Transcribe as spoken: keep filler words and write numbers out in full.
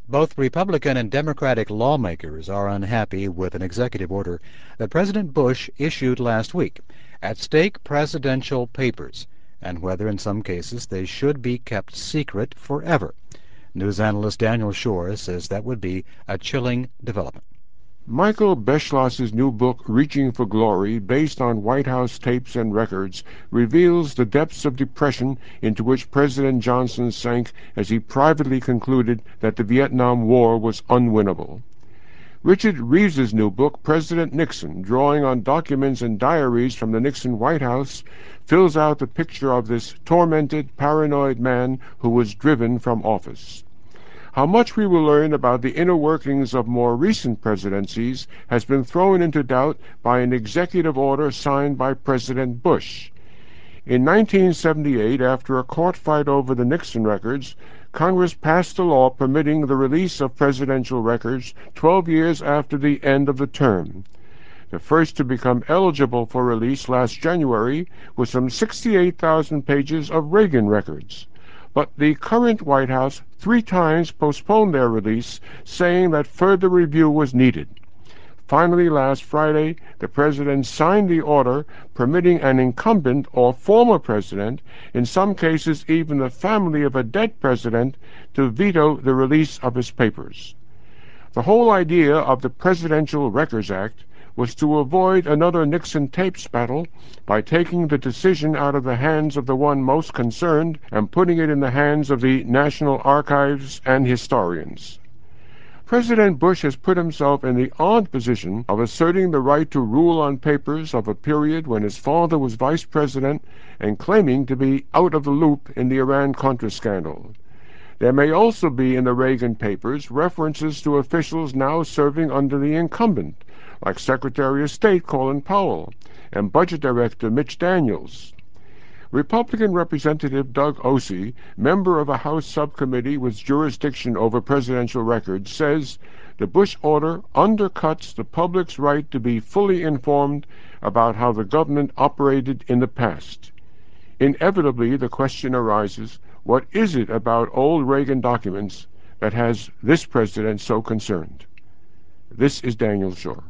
Both Republican and Democratic lawmakers are unhappy with an executive order that President Bush issued last week. At stake, presidential papers, and whether in some cases they should be kept secret forever. News analyst Daniel Schorr says that would be a chilling development. Michael Beschloss's new book, Reaching for Glory, based on White House tapes and records, reveals the depths of depression into which President Johnson sank as he privately concluded that the Vietnam War was unwinnable. Richard Reeves's new book, President Nixon, drawing on documents and diaries from the Nixon White House, fills out the picture of this tormented, paranoid man who was driven from office. How much we will learn about the inner workings of more recent presidencies has been thrown into doubt by an executive order signed by President Bush. In nineteen seventy-eight, after a court fight over the Nixon records, Congress passed a law permitting the release of presidential records twelve years after the end of the term. The first to become eligible for release last January was some sixty-eight thousand pages of Reagan records. But the current White House three times postponed their release, saying that further review was needed. Finally, last Friday, the president signed the order permitting an incumbent or former president, in some cases even the family of a dead president, to veto the release of his papers. The whole idea of the Presidential Records Act was to avoid another Nixon tapes battle by taking the decision out of the hands of the one most concerned and putting it in the hands of the National Archives and historians. President Bush has put himself in the odd position of asserting the right to rule on papers of a period when his father was vice president and claiming to be out of the loop in the Iran-Contra scandal. There may also be in the Reagan papers references to officials now serving under the incumbent, like Secretary of State Colin Powell and Budget Director Mitch Daniels. Republican Representative Doug Ose, member of a House subcommittee with jurisdiction over presidential records, says the Bush order undercuts the public's right to be fully informed about how the government operated in the past. Inevitably, the question arises, what is it about old Reagan documents that has this president so concerned? This is Daniel Schorr.